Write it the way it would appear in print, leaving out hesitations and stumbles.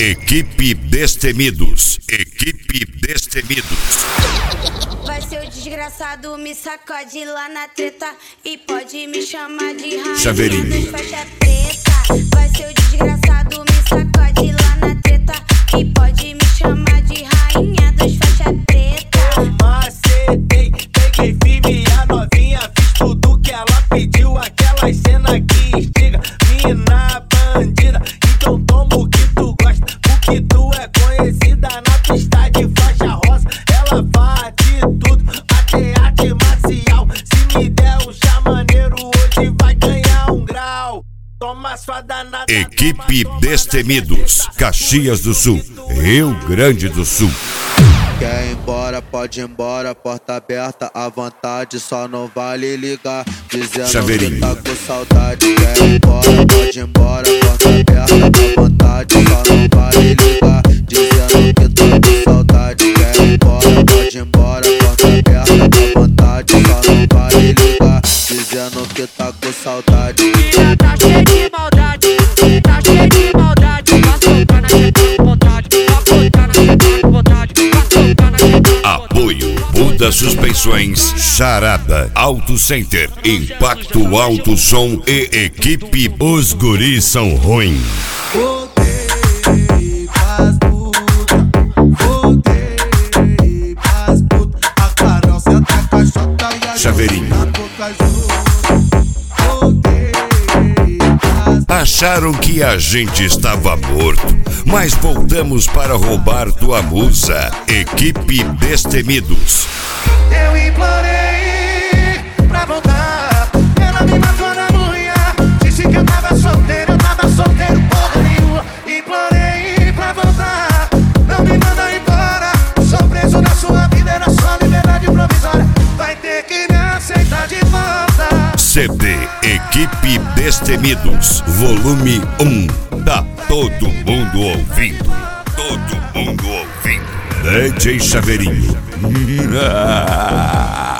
Equipe Destemidos. Equipe Destemidos. Vai ser o desgraçado, me sacode lá na treta e pode me chamar de rainha Chaveirinho. dos faixa preta. Vai ser o desgraçado, me sacode lá na treta e pode me chamar de rainha dos faixa preta. Macetei, peguei firme a novinha, fiz tudo que ela pediu, aquela cena que instiga, mina bandida. Então toma o que tu gosta, porque tu é conhecida na pista de faixa rosa. Ela faz de tudo, até arte marcial. Se me der um chá maneiro, hoje vai ganhar um grau. Toma sua danada. Equipe Destemidos. Caxias do Sul, Rio Grande do Sul. Quer ir embora, pode ir embora, porta aberta à vontade, só não vale ligar, dizendo Chaveirinho. que tá com saudade. Quer ir embora, pode ir embora, porta aberta à vontade, só não vale ligar, dizendo que tá com saudade. Quer ir embora, pode ir embora, porta aberta à vontade, só não vale ligar, dizendo que tá com saudade. Tá cheio de maldade, tá cheio de maldade, vai soltar na gente com vontade, vai soltar na gente com vontade. Apoio Buda Suspensões, Charada, Auto Center, Impacto Alto Som e Equipe Os Guris São Ruim. Voltei pras puta, voltei pras puta. A Carol senta a caixota e a Chaveirinho. na boca junto. Voltei pras Acharam que a gente estava morto, mas voltamos para roubar tua musa. Equipe Destemidos. Eu implorei pra voltar, ela me matou na unha, disse que eu tava solteiro porra nenhuma. Implorei pra voltar, não me manda embora, sou preso na sua vida, era só liberdade provisória, vai ter que me aceitar de volta. CD Equipe Destemidos, volume 1. Tá todo mundo ouvindo. Todo mundo ouvindo. DJ Chaveirinho.